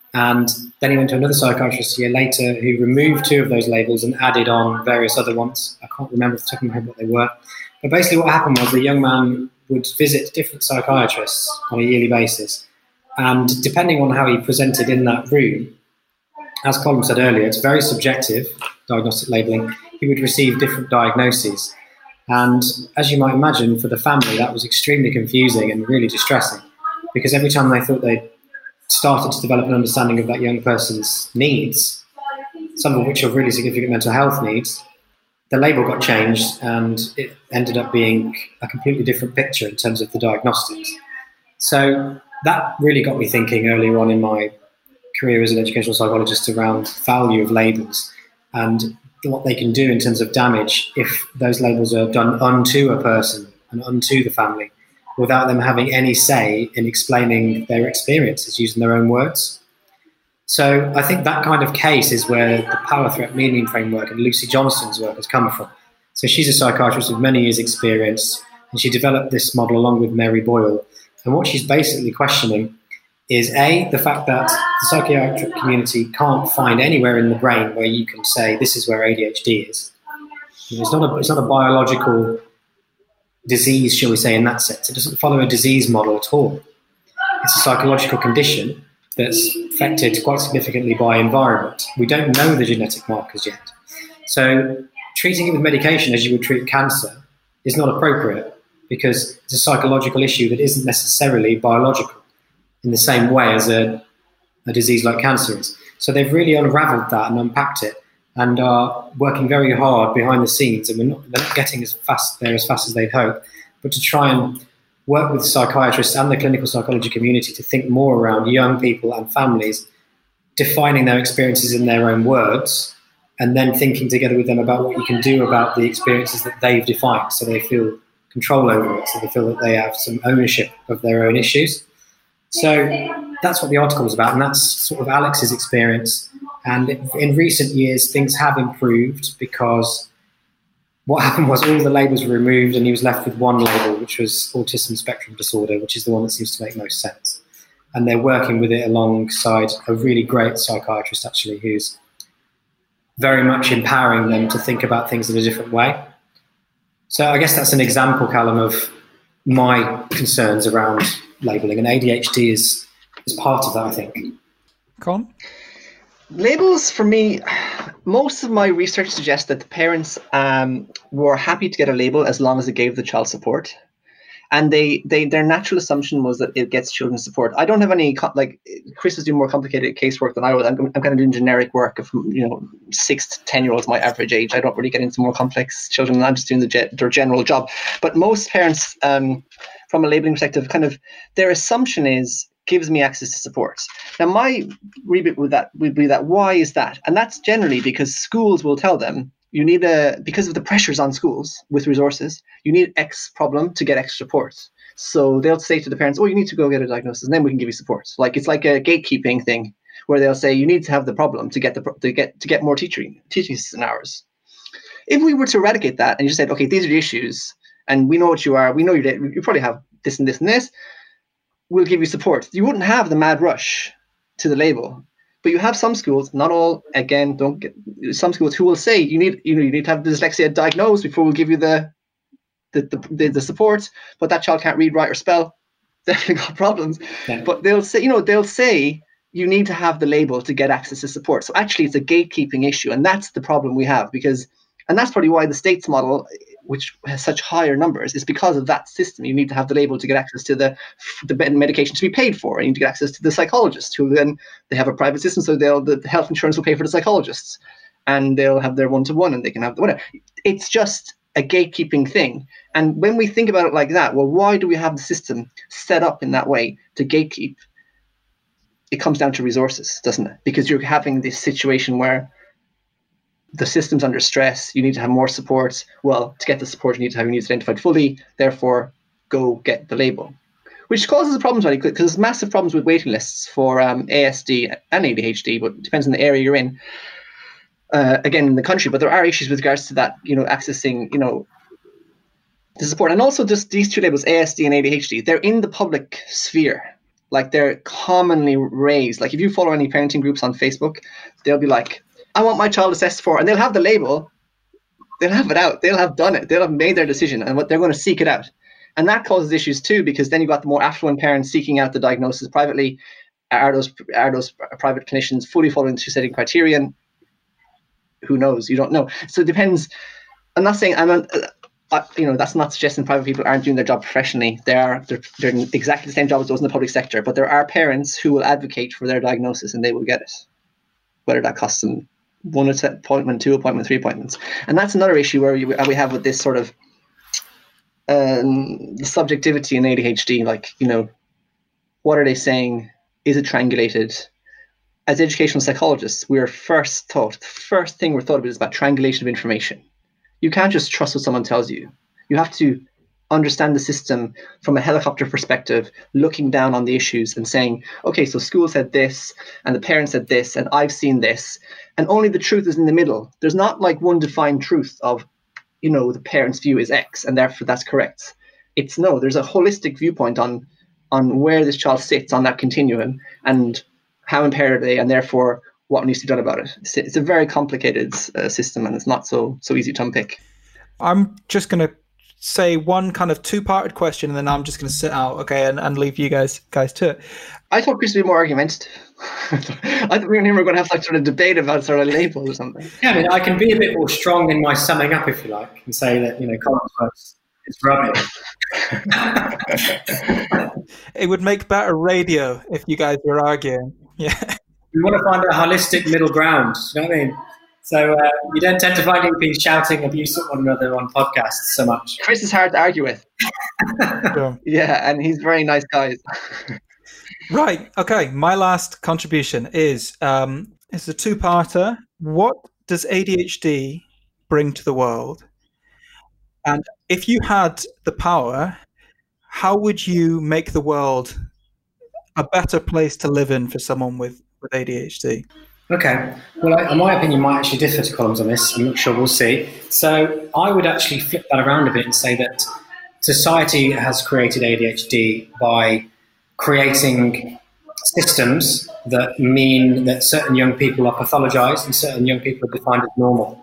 And then he went to another psychiatrist a year later who removed 2 of those labels and added on various other ones. I can't remember off the top of my head what they were. But basically what happened was the young man would visit different psychiatrists on a yearly basis. And depending on how he presented in that room, as Colm said earlier, it's very subjective, diagnostic labelling. He would receive different diagnoses. And as you might imagine, for the family, that was extremely confusing and really distressing, because every time they thought they started to develop an understanding of that young person's needs, some of which are really significant mental health needs, the label got changed and it ended up being a completely different picture in terms of the diagnostics. So that really got me thinking earlier on in my career as an educational psychologist around value of labels and what they can do in terms of damage if those labels are done unto a person and unto the family, without them having any say in explaining their experiences using their own words. So I think that kind of case is where the power threat meaning framework and Lucy Johnston's work has come from. So she's a psychiatrist with many years' experience, and she developed this model along with Mary Boyle. And what she's basically questioning is A, the fact that the psychiatric community can't find anywhere in the brain where you can say this is where ADHD is. It's not a biological disease, shall we say, in that sense. It doesn't follow a disease model at all. It's a psychological condition that's affected quite significantly by environment. We don't know the genetic markers yet. So treating it with medication as you would treat cancer is not appropriate, because it's a psychological issue that isn't necessarily biological in the same way as a disease like cancer is. So they've really unraveled that and unpacked it, and are working very hard behind the scenes, and they're not getting as fast as they'd hope, but to try and work with psychiatrists and the clinical psychology community to think more around young people and families, defining their experiences in their own words, and then thinking together with them about what you can do about the experiences that they've defined, so they feel control over it, so they feel that they have some ownership of their own issues. So that's what the article was about, and that's sort of Alex's experience. And in recent years, things have improved, because what happened was all the labels were removed and he was left with one label, which was autism spectrum disorder, which is the one that seems to make most sense. And they're working with it alongside a really great psychiatrist, actually, who's very much empowering them to think about things in a different way. So I guess that's an example, Callum, of my concerns around labelling, and ADHD is part of that, I think. Colm? Labels, for me, most of my research suggests that the parents were happy to get a label as long as it gave the child support. And their natural assumption was that it gets children support. I don't have any, like, Chris is doing more complicated casework than I was. I'm kind of doing generic work of, 6 to 10-year-olds, my average age. I don't really get into more complex children. I'm just doing their general job. But most parents, from a labeling perspective, kind of their assumption is, gives me access to support. Now, my rebut with that would be that, why is that? And that's generally because schools will tell them, you need because of the pressures on schools with resources, you need X problem to get extra support. So they'll say to the parents, oh, you need to go get a diagnosis, and then we can give you support. Like, it's like a gatekeeping thing where they'll say you need to have the problem to get more teaching assistant hours. If we were to eradicate that and you just said, okay, these are the issues, and we know what you are, we know you probably have this and this and this, we'll give you support. You wouldn't have the mad rush to the label. But you have some schools, not all, again, some schools who will say you need to have dyslexia diagnosed before we'll give you the support, but that child can't read, write, or spell. Definitely got problems. Yeah. But they'll say you need to have the label to get access to support. So actually it's a gatekeeping issue, and that's the problem we have, and that's probably why the states model, which has such higher numbers, is because of that system. You need to have the label to get access to the medication to be paid for. And you need to get access to the psychologist, who then they have a private system, so the health insurance will pay for the psychologists, and they'll have their one-to-one, and they can have whatever. It's just a gatekeeping thing. And when we think about it like that, well, why do we have the system set up in that way to gatekeep? It comes down to resources, doesn't it? Because you're having this situation where the system's under stress, you need to have more support. Well, to get the support, you need to have your needs identified fully. Therefore, go get the label, which causes problems, right? Because there's massive problems with waiting lists for ASD and ADHD, but it depends on the area you're in. Again, in the country, but there are issues with regards to that, accessing, the support. And also just these two labels, ASD and ADHD, they're in the public sphere. Like they're commonly raised. Like if you follow any parenting groups on Facebook, they'll be like, I want my child assessed for, and they'll have the label, they'll have it out, they'll have done it, they'll have made their decision, and what they're going to seek it out. And that causes issues too, because then you've got the more affluent parents seeking out the diagnosis privately. Are those private clinicians fully following the two-setting criterion? Who knows? You don't know. So it depends. I'm not saying that's not suggesting private people aren't doing their job professionally. They're doing exactly the same job as those in the public sector. But there are parents who will advocate for their diagnosis, and they will get it, whether that costs them 1 appointment, 2 appointments, 3 appointments. And that's another issue where we have with this sort of the subjectivity in ADHD. Like, what are they saying? Is it triangulated? As educational psychologists, the first thing we're thought of is about triangulation of information. You can't just trust what someone tells you. You have to understand the system from a helicopter perspective, looking down on the issues and saying, okay, so school said this, and the parents said this, and I've seen this, and only the truth is in the middle. There's not like one defined truth of, the parents' view is X, and therefore that's correct. There's a holistic viewpoint on where this child sits on that continuum, and how impaired are they, and therefore what needs to be done about it. It's a very complicated system, and it's not so easy to unpick. I'm just going to say one kind of two-parted question, and then I'm just going to sit out, okay, and leave you guys to it. I thought Chris would be more argumentative. I thought we were going to have like sort of debate about sort of labels or something. Yeah, I mean, I can be a bit more strong in my summing up, if you like, and say that, Collinsworth is rubbish. It would make better radio if you guys were arguing. Yeah. We want to find a holistic middle ground. You know what I mean? So you don't tend to find EPs shouting abuse at one another on podcasts so much. Chris is hard to argue with. Sure. Yeah, and he's a very nice guy. Right. Okay. My last contribution is a two-parter. What does ADHD bring to the world? And if you had the power, how would you make the world a better place to live in for someone with ADHD? Okay. Well, my opinion might actually differ to Colm's on this. I'm not sure. We'll see. So I would actually flip that around a bit and say that society has created ADHD by creating systems that mean that certain young people are pathologized and certain young people are defined as normal.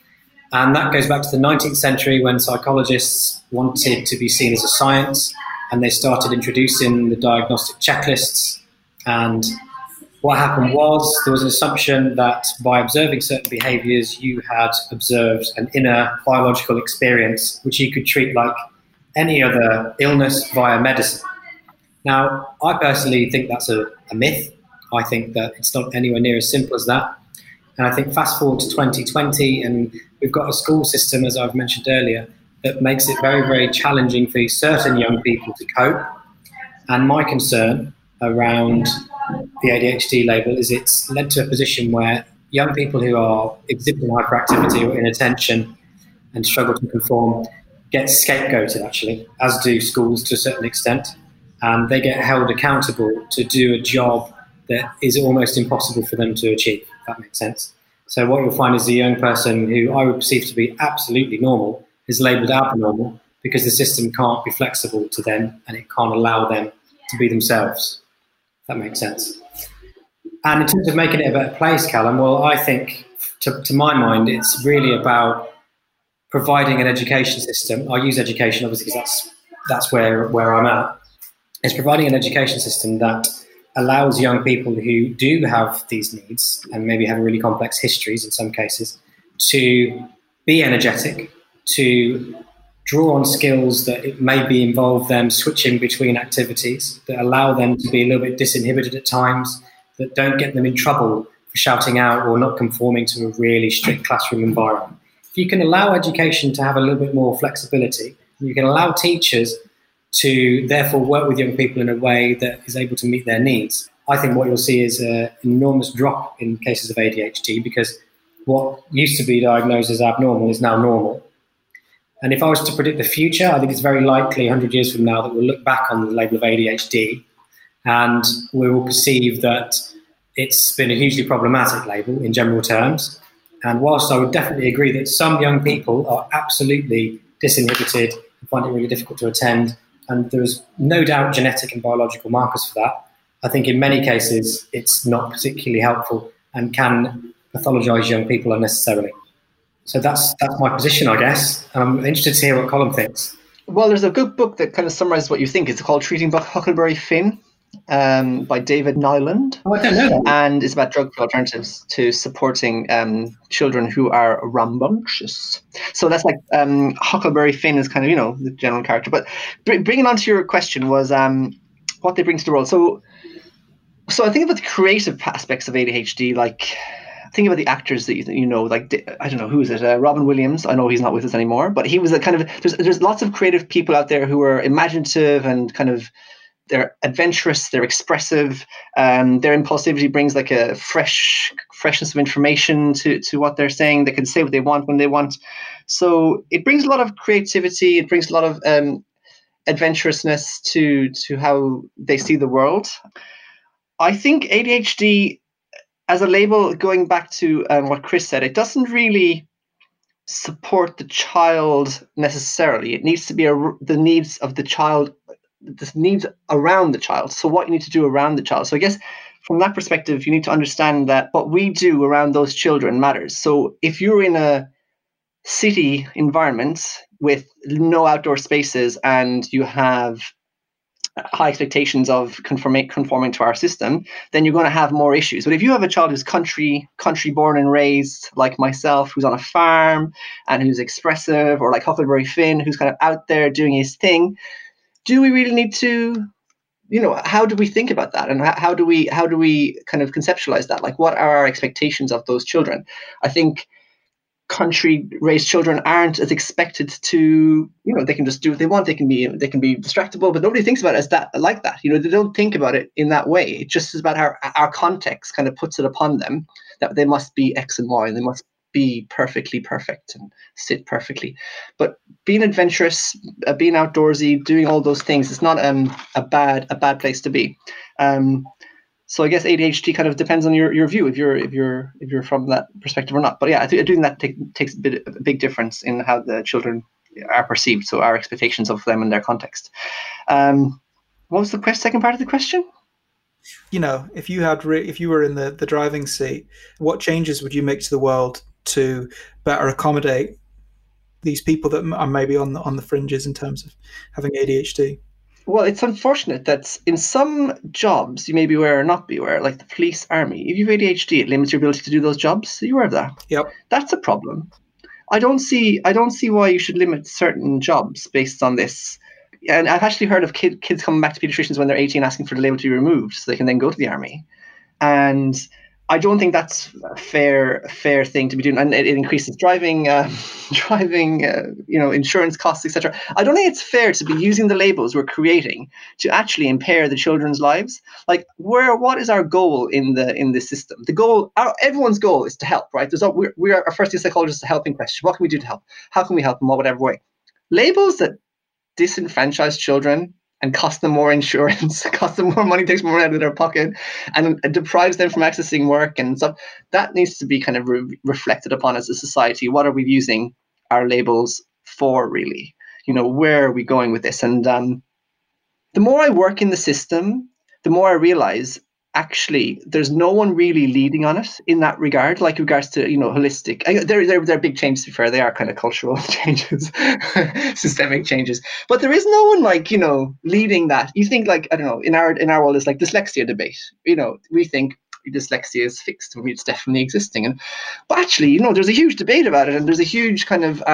And that goes back to the 19th century when psychologists wanted to be seen as a science, and they started introducing the diagnostic checklists. And what happened was there was an assumption that by observing certain behaviors, you had observed an inner biological experience, which you could treat like any other illness via medicine. Now, I personally think that's a myth. I think that it's not anywhere near as simple as that. And I think fast forward to 2020, and we've got a school system, as I've mentioned earlier, that makes it very, very challenging for certain young people to cope. And my concern around the ADHD label is it's led to a position where young people who are exhibiting hyperactivity or inattention and struggle to conform get scapegoated, actually, as do schools to a certain extent. And they get held accountable to do a job that is almost impossible for them to achieve, if that makes sense. So what you'll find is a young person who I would perceive to be absolutely normal is labelled abnormal because the system can't be flexible to them and it can't allow them to be themselves, if that makes sense. And in terms of making it a better place, Callum, well, I think, to my mind, it's really about providing an education system. I use education, obviously, because that's where I'm at. It's providing an education system that allows young people who do have these needs and maybe have really complex histories in some cases to be energetic, to draw on skills that it maybe involve them switching between activities, that allow them to be a little bit disinhibited at times, that don't get them in trouble for shouting out or not conforming to a really strict classroom environment. If you can allow education to have a little bit more flexibility, you can allow teachers to therefore work with young people in a way that is able to meet their needs. I think what you'll see is an enormous drop in cases of ADHD because what used to be diagnosed as abnormal is now normal. And if I was to predict the future, I think it's very likely 100 years from now that we'll look back on the label of ADHD and we will perceive that it's been a hugely problematic label in general terms. And whilst I would definitely agree that some young people are absolutely disinhibited and find it really difficult to attend, and there's no doubt genetic and biological markers for that, I think in many cases it's not particularly helpful and can pathologise young people unnecessarily. So that's my position, I guess. I'm interested to hear what Colm thinks. Well, there's a good book that kind of summarises what you think. It's called Treating Huckleberry Finn by David Nyland. Oh, I don't know that. And it's about drug alternatives to supporting children who are rambunctious. So that's like Huckleberry Finn is kind of, the general character. But bringing on to your question was what they bring to the world. So I think about the creative aspects of ADHD, like think about the actors that like, I don't know, who is it? Robin Williams. I know he's not with us anymore, but he was a kind of, there's lots of creative people out there who are imaginative and kind of, they're adventurous, they're expressive, their impulsivity brings like a freshness of information to what they're saying. They can say what they want when they want. So it brings a lot of creativity. It brings a lot of adventurousness to how they see the world. I think ADHD, as a label, going back to what Chris said, it doesn't really support the child necessarily. It needs to be the needs of the child, the needs around the child. So what you need to do around the child. So I guess from that perspective, you need to understand that what we do around those children matters. So if you're in a city environment with no outdoor spaces and you have high expectations of conforming to our system, then you're going to have more issues. But if you have a child who's country born and raised, like myself, who's on a farm and who's expressive, or like Huckleberry Finn, who's kind of out there doing his thing, do we really need to, how do we think about that? And how do we kind of conceptualize that? Like, what are our expectations of those children? I think country-raised children aren't as expected to, they can just do what they want. They can be distractible, but nobody thinks about it as that, like that. They don't think about it in that way. It just is about how our context kind of puts it upon them that they must be X and Y, and they must be perfectly perfect and sit perfectly. But being adventurous, being outdoorsy, doing all those things, it's not a bad place to be. So I guess ADHD kind of depends on your view, if you're from that perspective or not. But yeah, I think that takes a big difference in how the children are perceived. So our expectations of them and their context. What was the second part of the question? If you were in the driving seat, what changes would you make to the world to better accommodate these people that are maybe on the fringes in terms of having ADHD? Well, it's unfortunate that in some jobs you may be aware or not be aware, like the police, army. If you have ADHD, it limits your ability to do those jobs. Are you aware of that? Yep. That's a problem. I don't see why you should limit certain jobs based on this. And I've actually heard of kids coming back to pediatricians when they're 18 asking for the label to be removed so they can then go to the army. And I don't think that's a fair thing to be doing, and it increases driving, insurance costs, etc. I don't think it's fair to be using the labels we're creating to actually impair the children's lives. Like, what is our goal in this system? The goal, everyone's goal, is to help, right? We are our first year psychologists to helping question. What can we do to help? How can we help them? Whatever way. Labels that disenfranchise children and cost them more insurance, cost them more money, takes more out of their pocket, and deprives them from accessing work and stuff. That needs to be kind of reflected upon as a society. What are we using our labels for, really? Where are we going with this? And the more I work in the system, the more I realize, actually, there's no one really leading on it in that regard, like regards to, holistic. They're big changes, to be fair. They are kind of cultural changes, systemic changes. But there is no one leading that. You think, like, I don't know, in our world, it's like dyslexia debate. We think dyslexia is fixed. It's definitely existing. But actually, there's a huge debate about it, and there's a huge kind of,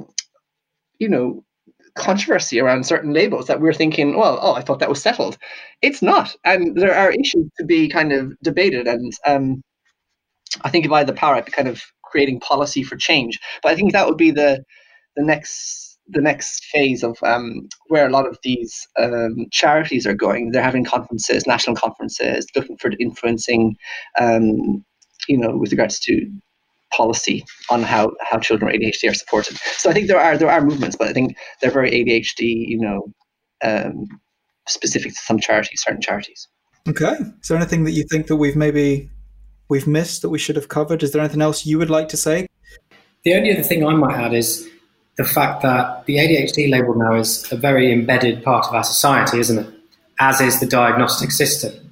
controversy around certain labels that we're thinking, I thought that was settled. It's not, and there are issues to be kind of debated. And I think if I had the power, I'd be kind of creating policy for change. But I think that would be the next phase of where a lot of these charities are going. They're having conferences, national conferences, looking for influencing, with regards to policy on how children with ADHD are supported. So I think there are movements, but I think they're very ADHD, specific to certain charities. Okay. Is there anything that you think that we've missed that we should have covered? Is there anything else you would like to say? The only other thing I might add is the fact that the ADHD label now is a very embedded part of our society, isn't it? As is the diagnostic system.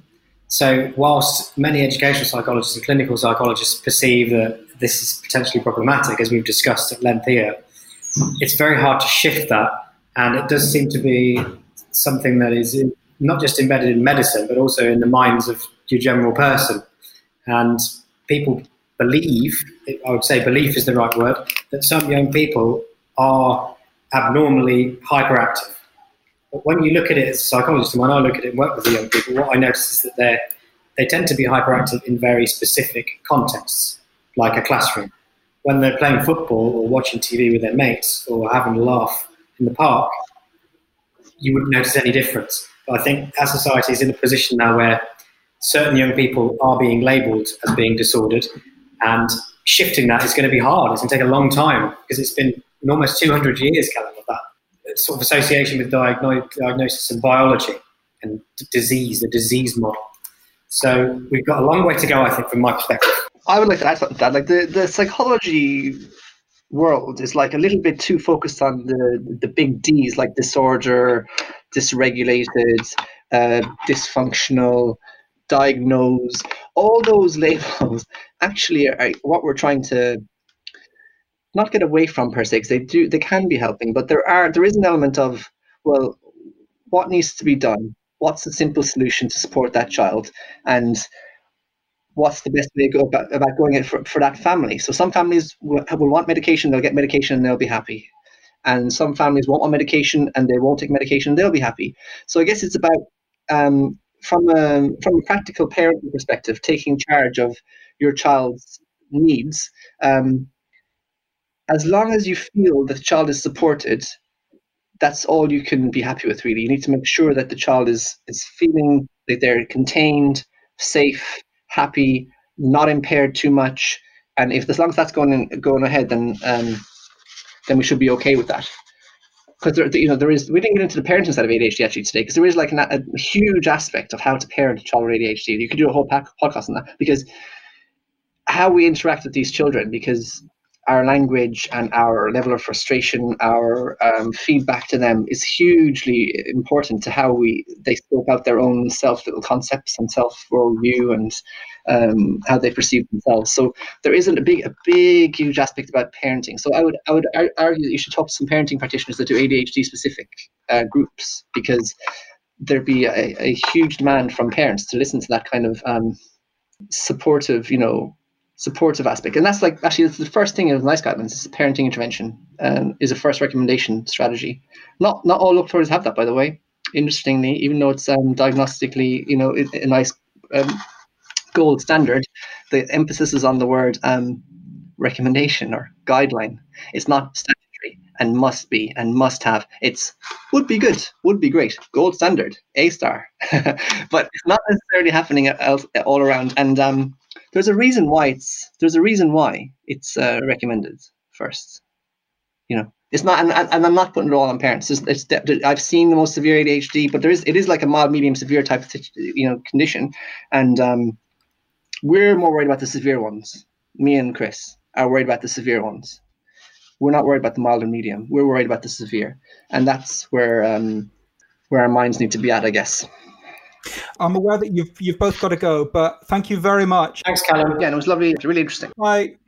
So whilst many educational psychologists and clinical psychologists perceive that this is potentially problematic, as we've discussed at length here, it's very hard to shift that. And it does seem to be something that is not just embedded in medicine, but also in the minds of your general person. And people believe, I would say belief is the right word, that some young people are abnormally hyperactive. But when you look at it as a psychologist, and when I look at it and work with the young people, what I notice is that they tend to be hyperactive in very specific contexts, like a classroom. When they're playing football or watching TV with their mates or having a laugh in the park, you wouldn't notice any difference. But I think our society is in a position now where certain young people are being labelled as being disordered, and shifting that is going to be hard. It's going to take a long time because it's been almost 200 years, Callum, of that sort of association with diagnosis and biology and disease, the disease model. So we've got a long way to go, I think, from my perspective. I would like to add something to that. Like the psychology world is like a little bit too focused on the big D's, like disorder, dysregulated, dysfunctional, diagnosed. All those labels actually are what we're trying to not get away from per se, because they can be helping, but there is an element of, well, what needs to be done? What's the simple solution to support that child? And what's the best way to go about going it for that family? So some families will want medication, they'll get medication and they'll be happy. And some families won't want medication and they won't take medication, they'll be happy. So I guess it's about, from a practical parenting perspective, taking charge of your child's needs. As long as you feel that the child is supported, that's all you can be happy with, really. You need to make sure that the child is feeling that they're contained, safe, happy, not impaired too much. And as long as that's going ahead, then we should be okay with that. Because there is, we didn't get into the parenting side of ADHD actually today, because there is like a huge aspect of how to parent a child with ADHD. You could do a whole podcast on that, because how we interact with these children, because our language and our level of frustration, our feedback to them is hugely important to how they scope out their own little concepts and self worldview and how they perceive themselves. So there isn't a big, huge aspect about parenting. So I would argue that you should talk to some parenting practitioners that do ADHD specific groups, because there'd be a huge demand from parents to listen to that kind of supportive aspect. And that's like, actually, it's the first thing in the NICE guidelines is parenting intervention, is a first recommendation strategy. Not all doctors have that, by the way, interestingly, even though it's diagnostically, a nice gold standard. The emphasis is on the word recommendation or guideline. It's not statutory and must be and must have. It's would be good, would be great, gold standard, A star. But it's not necessarily happening all around. And there's a reason why it's recommended first. It's not, and I'm not putting it all on parents. I've seen the most severe ADHD, but it is like a mild, medium, severe type of condition, and we're more worried about the severe ones. Me and Chris are worried about the severe ones. We're not worried about the mild and medium. We're worried about the severe, and that's where our minds need to be at, I guess. I'm aware that you've both got to go, but thank you very much. Thanks, Callum. Again, it was lovely. It's really interesting. Bye.